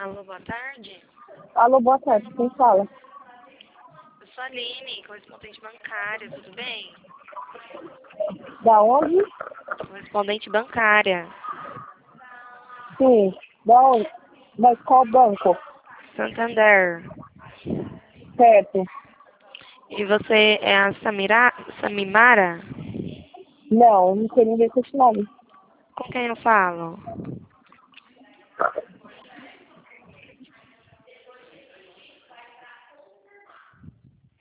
Alô, boa tarde. Alô, boa tarde, quem fala? Eu sou a Aline, correspondente bancária, tudo bem? Da onde? Correspondente bancária. Sim, da onde? Mas qual banco? Santander. Certo. E você é a Samimara? Não sei ninguém com esse nome. Com quem eu falo?